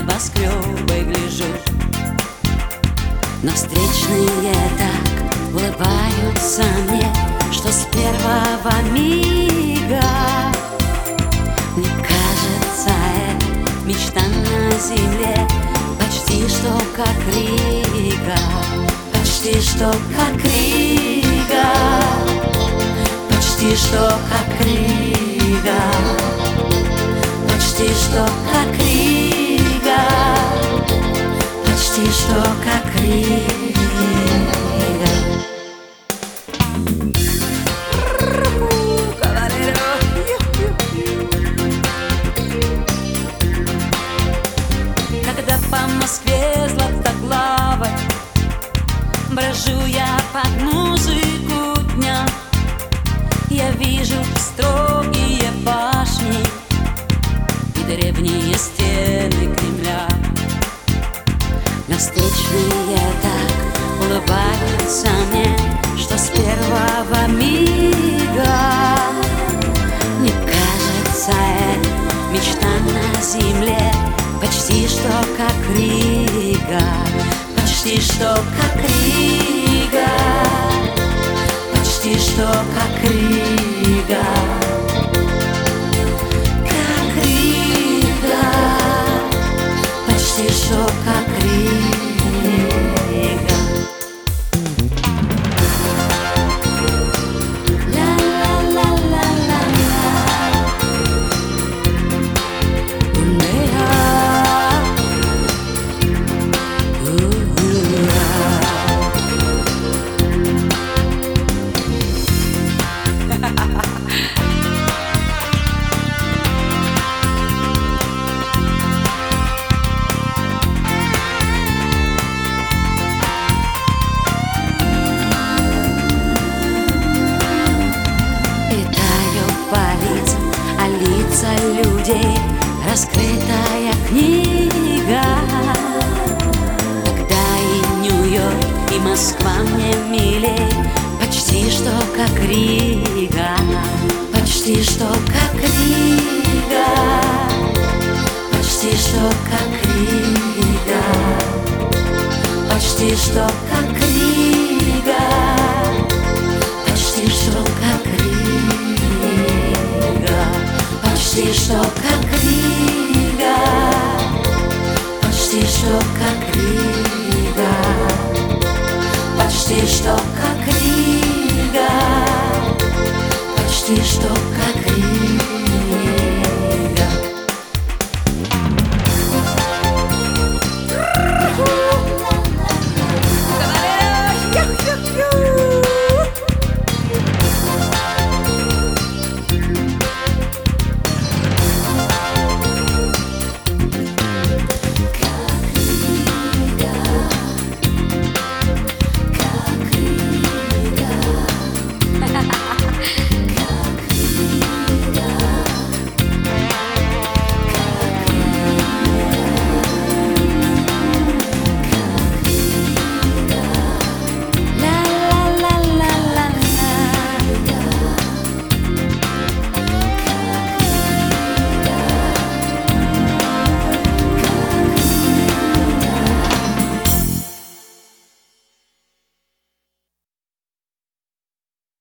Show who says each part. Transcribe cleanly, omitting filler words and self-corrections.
Speaker 1: небоскребы гляжу, но встречные так улыбаются мне, что с первого мига мне кажется, это мечта на земле, почти что как Рига, почти что как Рига, почти что как Рига, почти что как Рига, почти что как Рига. Когда по Москве златоглавой брожу я под музыку дня, я вижу строгие башни и древние стены Кремля. Но встречные так улыбаются мне, что с первого мига мне кажется, это мечта на земле, почти что как Рига, почти что как Рига, почти что как Рига, как Рига, почти что как Рига. А лица людей раскрытая книга. Тогда и Нью-Йорк, и Москва мне милей, почти что как Рига, почти что как Рига, почти что как Рига, почти что как Рига, почти что как Рига, почти что как Рига, почти что как Рига, почти что как Рига, почти что как Рига.